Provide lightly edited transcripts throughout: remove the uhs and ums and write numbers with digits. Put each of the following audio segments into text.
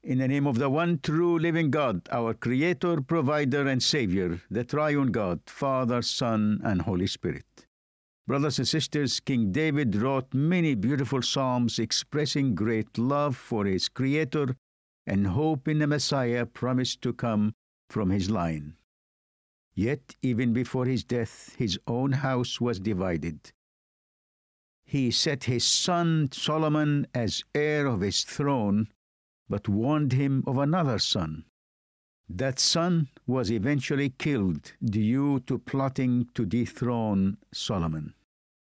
In the name of the one true living God, our Creator, Provider, and Savior, the Triune God, Father, Son, and Holy Spirit. Brothers and sisters, King David wrote many beautiful psalms expressing great love for his Creator and hope in the Messiah promised to come from his line. Yet, even before his death, his own house was divided. He set his son Solomon as heir of his throne, but warned him of another son. That son was eventually killed due to plotting to dethrone Solomon.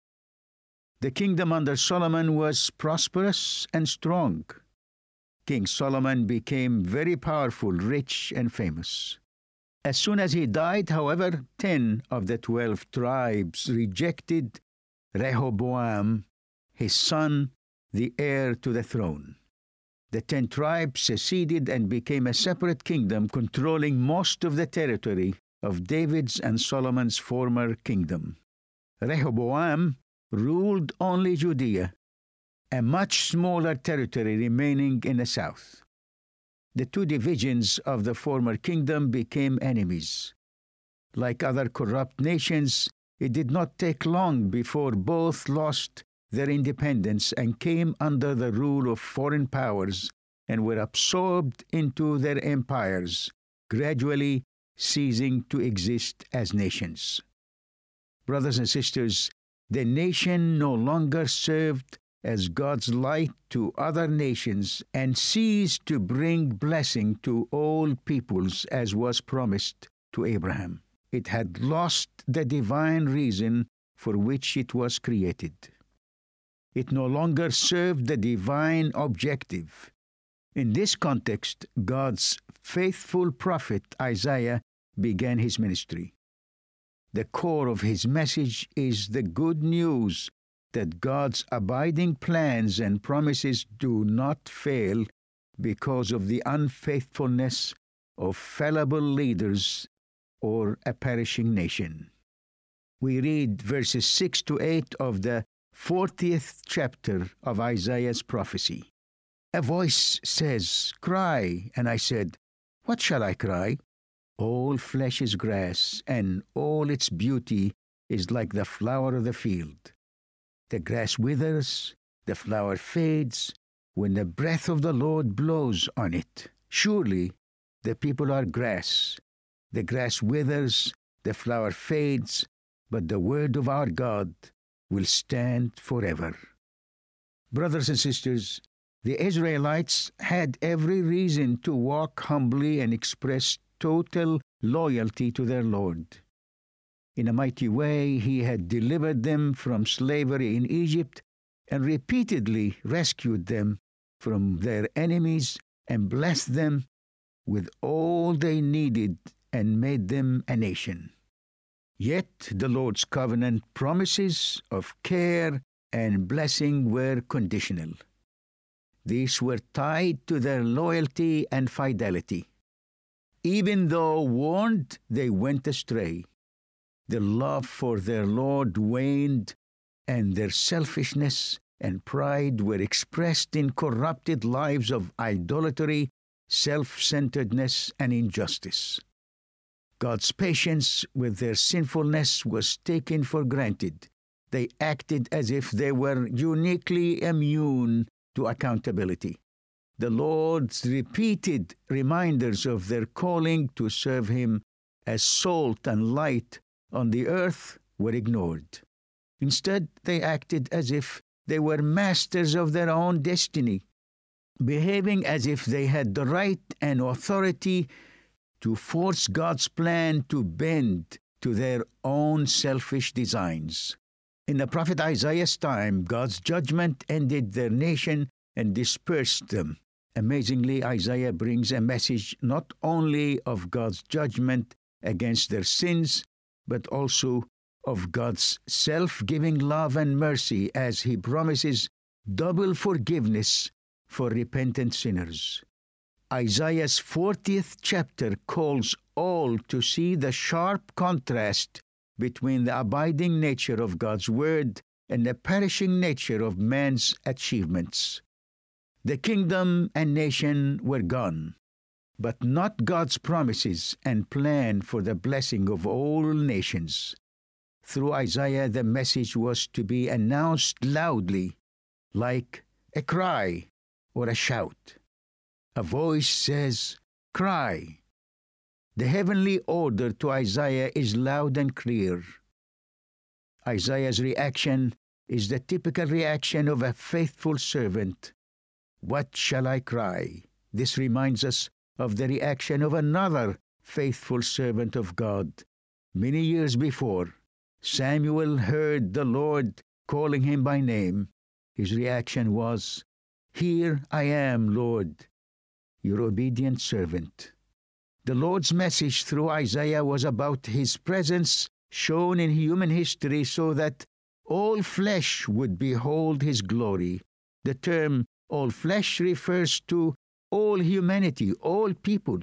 The kingdom under Solomon was prosperous and strong. King Solomon became very powerful, rich, and famous. As soon as he died, however, 10 of the 12 tribes rejected Rehoboam, his son, the heir to the throne. The 10 tribes seceded and became a separate kingdom controlling most of the territory of David's and Solomon's former kingdom. Rehoboam ruled only Judea, a much smaller territory remaining in the south. The two divisions of the former kingdom became enemies. Like other corrupt nations, it did not take long before both lost their independence and came under the rule of foreign powers and were absorbed into their empires, gradually ceasing to exist as nations. Brothers and sisters, the nation no longer served as God's light to other nations and ceased to bring blessing to all peoples as was promised to Abraham. It had lost the divine reason for which it was created. It no longer served the divine objective. In this context, God's faithful prophet Isaiah began his ministry. The core of his message is the good news that God's abiding plans and promises do not fail because of the unfaithfulness of fallible leaders or a perishing nation. We read verses 6 to 8 of the 40th chapter of Isaiah's prophecy. A voice says, "Cry," and I said, "What shall I cry?" All flesh is grass, and all its beauty is like the flower of the field. The grass withers, the flower fades, when the breath of the Lord blows on it. Surely the people are grass. The grass withers, the flower fades, but the word of our God will stand forever. Brothers and sisters, the Israelites had every reason to walk humbly and express total loyalty to their Lord. In a mighty way, he had delivered them from slavery in Egypt and repeatedly rescued them from their enemies and blessed them with all they needed and made them a nation. Yet the Lord's covenant promises of care and blessing were conditional. These were tied to their loyalty and fidelity. Even though warned, they went astray. Their love for their Lord waned, and their selfishness and pride were expressed in corrupted lives of idolatry, self-centeredness, and injustice. God's patience with their sinfulness was taken for granted. They acted as if they were uniquely immune to accountability. The Lord's repeated reminders of their calling to serve Him as salt and light on the earth were ignored. Instead, they acted as if they were masters of their own destiny, behaving as if they had the right and authority to force God's plan to bend to their own selfish designs. In the prophet Isaiah's time, God's judgment ended their nation and dispersed them. Amazingly, Isaiah brings a message not only of God's judgment against their sins, but also of God's self-giving love and mercy as He promises double forgiveness for repentant sinners. Isaiah's 40th chapter calls all to see the sharp contrast between the abiding nature of God's Word and the perishing nature of man's achievements. The kingdom and nation were gone, but not God's promises and plan for the blessing of all nations. Through Isaiah, the message was to be announced loudly, like a cry or a shout. A voice says, "Cry." The heavenly order to Isaiah is loud and clear. Isaiah's reaction is the typical reaction of a faithful servant. "What shall I cry?" This reminds us of the reaction of another faithful servant of God. Many years before, Samuel heard the Lord calling him by name. His reaction was, "Here I am, Lord, your obedient servant." The Lord's message through Isaiah was about his presence shown in human history so that all flesh would behold his glory. The term all flesh refers to all humanity, all people.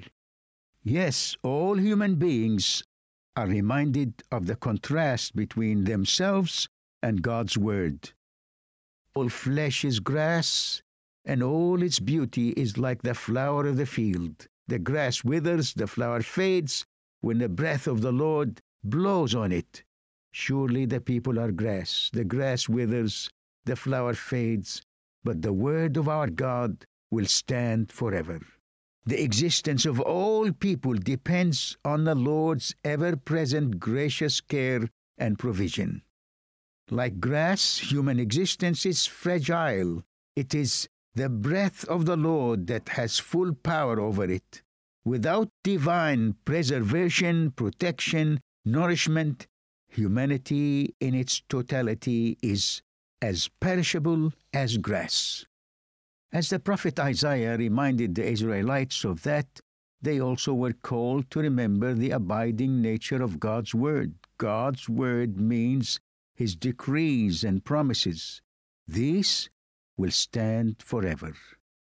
Yes, all human beings are reminded of the contrast between themselves and God's word. All flesh is grass, and all its beauty is like the flower of the field. The grass withers, the flower fades, when the breath of the Lord blows on it. Surely the people are grass. The grass withers, the flower fades, but the word of our God will stand forever. The existence of all people depends on the Lord's ever-present gracious care and provision. Like grass, human existence is fragile. It is the breath of the Lord that has full power over it. Without divine preservation, protection, nourishment, humanity in its totality is as perishable as grass. As the prophet Isaiah reminded the Israelites of that, they also were called to remember the abiding nature of God's word. God's word means his decrees and promises. These will stand forever.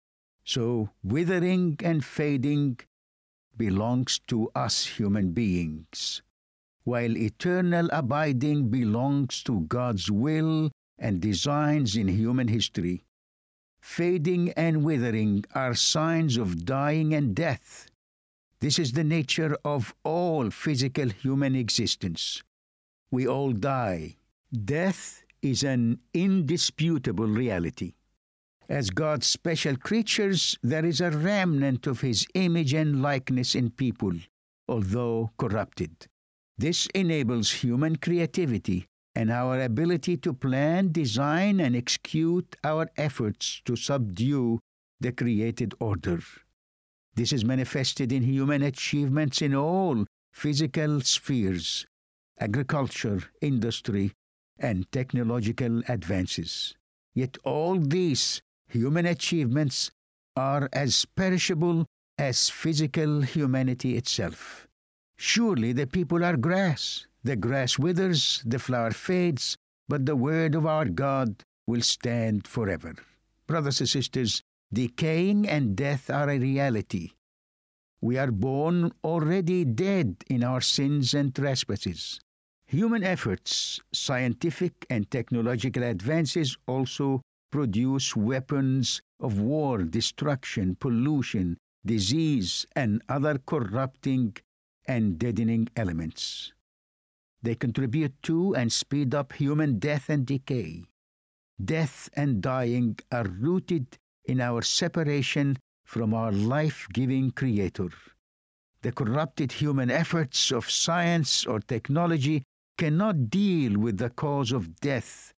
So withering and fading belongs to us human beings, while eternal abiding belongs to God's will and designs in human history. Fading and withering are signs of dying and death. This is the nature of all physical human existence. We all die. Death is an indisputable reality. As God's special creatures, there is a remnant of his image and likeness in people, although corrupted. This enables human creativity and our ability to plan, design, and execute our efforts to subdue the created order. This is manifested in human achievements in all physical spheres, agriculture, industry, and technological advances. Yet all these human achievements are as perishable as physical humanity itself. Surely the people are grass. The grass withers, the flower fades, but the word of our God will stand forever. Brothers and sisters, decaying and death are a reality. We are born already dead in our sins and trespasses. Human efforts, scientific and technological advances also produce weapons of war, destruction, pollution, disease, and other corrupting and deadening elements. They contribute to and speed up human death and decay. Death and dying are rooted in our separation from our life-giving Creator. The corrupted human efforts of science or technology cannot deal with the cause of death,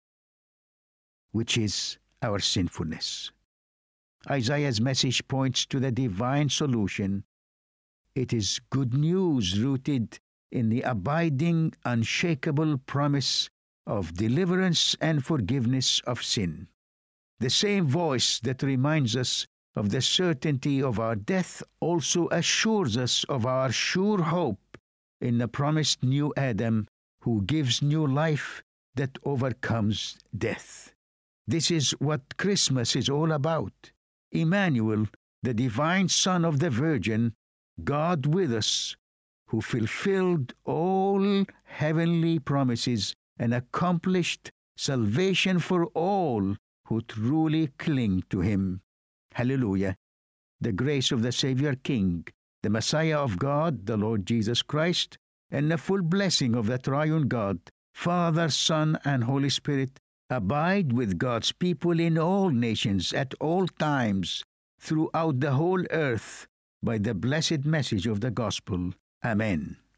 which is our sinfulness. Isaiah's message points to the divine solution. It is good news rooted in the abiding, unshakable promise of deliverance and forgiveness of sin. The same voice that reminds us of the certainty of our death also assures us of our sure hope in the promised new Adam who gives new life that overcomes death. This is what Christmas is all about. Emmanuel, the divine Son of the Virgin, God with us, who fulfilled all heavenly promises and accomplished salvation for all who truly cling to him. Hallelujah. The grace of the Savior King, the Messiah of God, the Lord Jesus Christ, and the full blessing of the triune God, Father, Son, and Holy Spirit, abide with God's people in all nations at all times, throughout the whole earth, by the blessed message of the gospel. Amen.